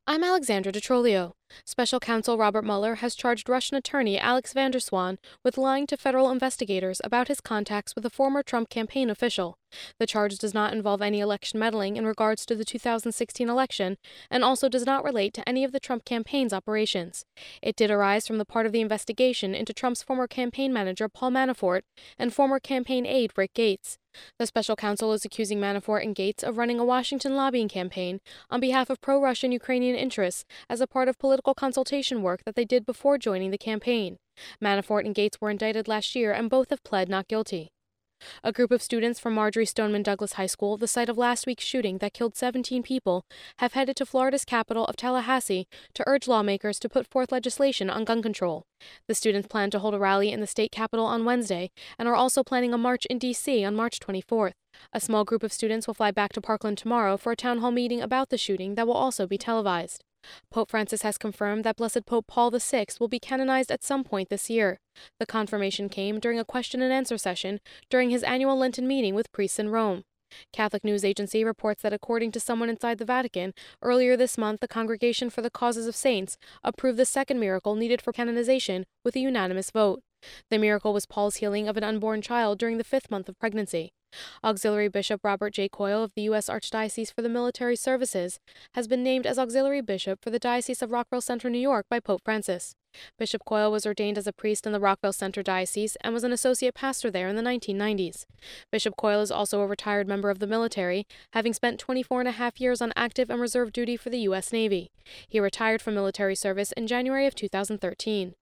I'm Alexandra DeTrolio. Special counsel Robert Mueller has charged Russian attorney Alex Vanderswan with lying to federal investigators about his contacts with a former Trump campaign official. The charge does not involve any election meddling in regards to the 2016 election and also does not relate to any of the Trump campaign's operations. It did arise from the part of the investigation into Trump's former campaign manager Paul Manafort and former campaign aide Rick Gates. The special counsel is accusing Manafort and Gates of running a Washington lobbying campaign on behalf of pro-Russian Ukrainian interests as a part of political consultation work that they did before joining the campaign. Manafort and Gates were indicted last year and both have pled not guilty. A group of students from Marjory Stoneman Douglas High School, the site of last week's shooting that killed 17 people, have headed to Florida's capital of Tallahassee to urge lawmakers to put forth legislation on gun control. The students plan to hold a rally in the state capitol on Wednesday and are also planning a march in D.C. on March 24th. A small group of students will fly back to Parkland tomorrow for a town hall meeting about the shooting that will also be televised. Pope Francis has confirmed that Blessed Pope Paul VI will be canonized at some point this year. The confirmation came during a question-and-answer session during his annual Lenten meeting with priests in Rome. Catholic News Agency reports that according to someone inside the Vatican, earlier this month the Congregation for the Causes of Saints approved the second miracle needed for canonization with a unanimous vote. The miracle was Paul's healing of an unborn child during the 5th month of pregnancy. Auxiliary Bishop Robert J. Coyle of the U.S. Archdiocese for the Military Services has been named as Auxiliary Bishop for the Diocese of Rockville Centre, New York by Pope Francis. Bishop Coyle was ordained as a priest in the Rockville Centre Diocese and was an associate pastor there in the 1990s. Bishop Coyle is also a retired member of the military, having spent 24.5 years on active and reserve duty for the U.S. Navy. He retired from military service in January of 2013.